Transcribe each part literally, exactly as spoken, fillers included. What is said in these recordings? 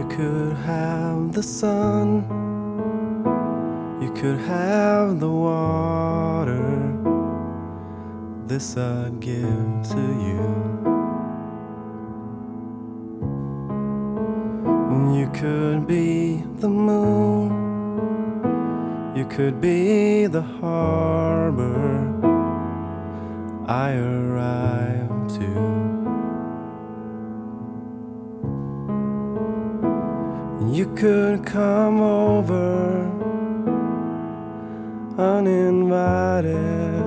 You could have the sun, you could have the water, this I'd give to you. And you could be the moon, you could be the harbor I arrive to. You could come over uninvited,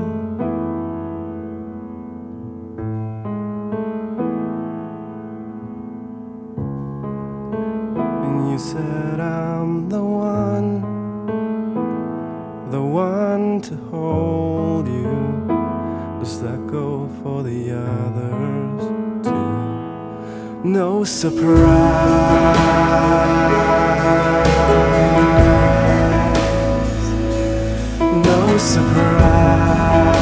and you said I'm the one, the one to hold you. Does that go for the others too? No surprise, no surprise.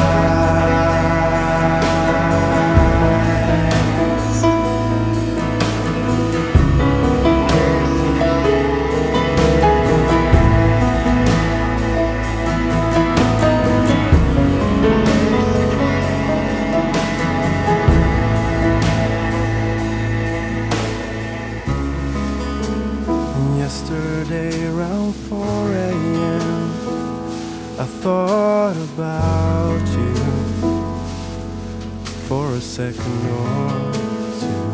Yesterday around four a m I thought about you for a second or two,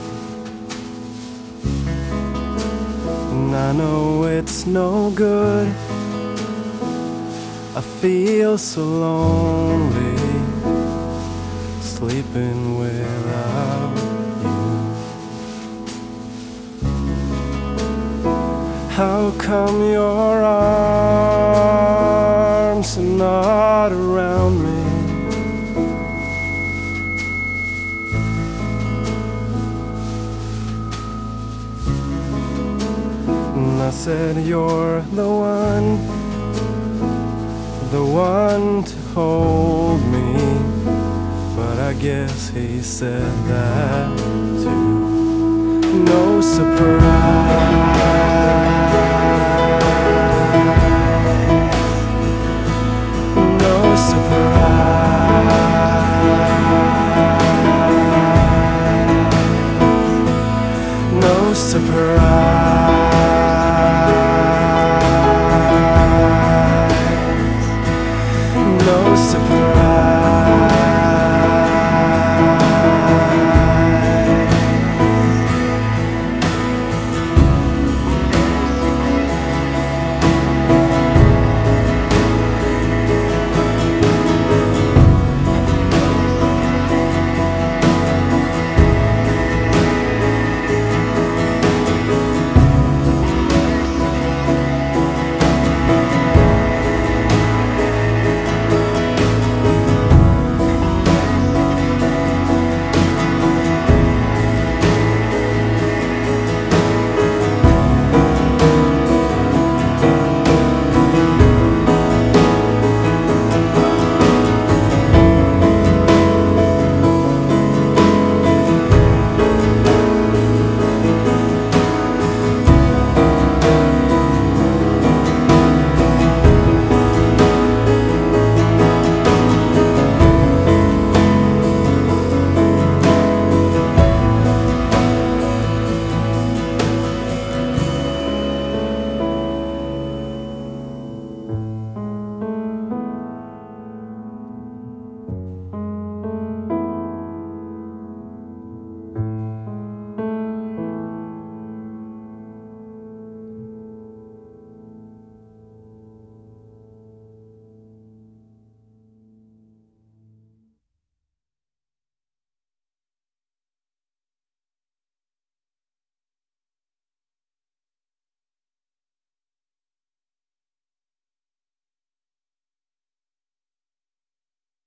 and I know it's no good. I feel so lonely sleeping without you. How come your arms are not around me? And I said you're the one, the one to hold me, but I guess he said that too. No surprise, no surprise, no surprise.